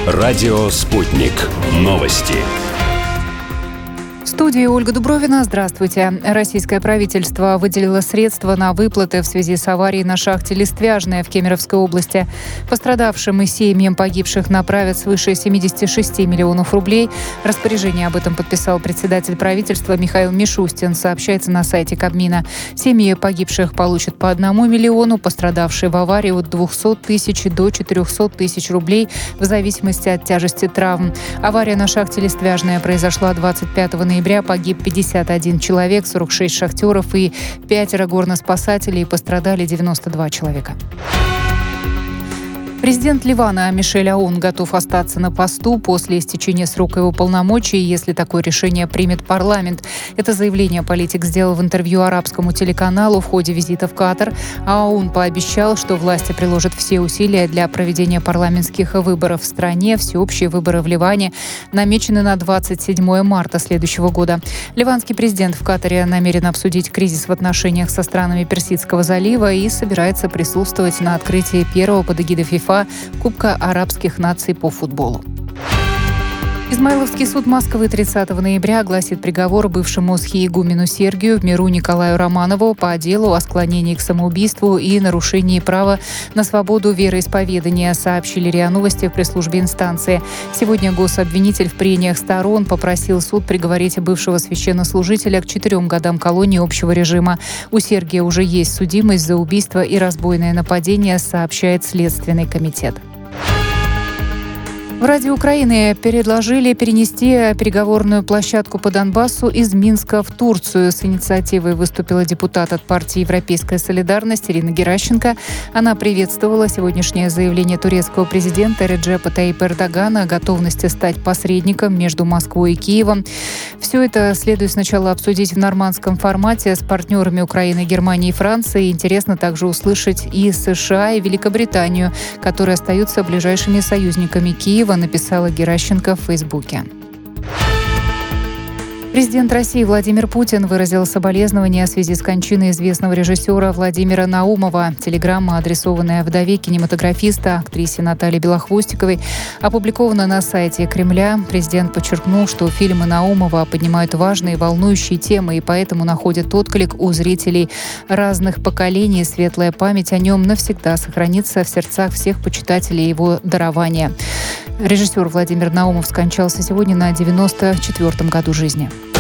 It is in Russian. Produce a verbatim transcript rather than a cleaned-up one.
Радио «Спутник». Новости. В студии Ольга Дубровина. Здравствуйте. Российское правительство выделило средства на выплаты в связи с аварией на шахте Листвяжная в Кемеровской области. Пострадавшим и семьям погибших направят свыше семидесяти шести миллионов рублей. Распоряжение об этом подписал председатель правительства Михаил Мишустин, сообщается на сайте Кабмина. Семьи погибших получат по одному миллиону, пострадавшие в аварии от двухсот тысяч до четырехсот тысяч рублей в зависимости от тяжести травм. Авария на шахте Листвяжная произошла двадцать пятого ноября. Погиб пятьдесят один человек, сорок шесть шахтеров и пятеро горноспасателей. Пострадали девяносто два человека. Президент Ливана Мишель Аун готов остаться на посту после истечения срока его полномочий, если такое решение примет парламент. Это заявление политик сделал в интервью арабскому телеканалу в ходе визита в Катар. Аун пообещал, что власти приложат все усилия для проведения парламентских выборов в стране. Всеобщие выборы в Ливане намечены на двадцать седьмое марта следующего года. Ливанский президент в Катаре намерен обсудить кризис в отношениях со странами Персидского залива и собирается присутствовать на открытии первого под эгидой ФИФА Кубка арабских наций по футболу. Измайловский суд Москвы тридцатого ноября огласит приговор бывшему схиегумену Сергию в миру Николаю Романову по делу о склонении к самоубийству и нарушении права на свободу вероисповедания, сообщили РИА Новости в пресс-службе инстанции. Сегодня гособвинитель в прениях сторон попросил суд приговорить бывшего священнослужителя к четырем годам колонии общего режима. У Сергия уже есть судимость за убийство и разбойное нападение, сообщает Следственный комитет. В Раде Украины предложили перенести переговорную площадку по Донбассу из Минска в Турцию. С инициативой выступила депутат от партии «Европейская солидарность» Ирина Геращенко. Она приветствовала сегодняшнее заявление турецкого президента Реджепа Таyyипа Эрдогана о готовности стать посредником между Москвой и Киевом. Все это следует сначала обсудить в нормандском формате с партнерами Украины, Германии и Франции. Интересно также услышать и США, и Великобританию, которые остаются ближайшими союзниками Киева, написала Геращенко в Фейсбуке. Президент России Владимир Путин выразил соболезнования в связи с кончиной известного режиссера Владимира Наумова. Телеграмма, адресованная вдове кинематографиста, актрисе Наталье Белохвостиковой, опубликована на сайте Кремля. Президент подчеркнул, что фильмы Наумова поднимают важные, волнующие темы и поэтому находят отклик у зрителей разных поколений. Светлая память о нем навсегда сохранится в сердцах всех почитателей его дарования. Режиссер Владимир Наумов скончался сегодня на девяносто четвёртом году жизни.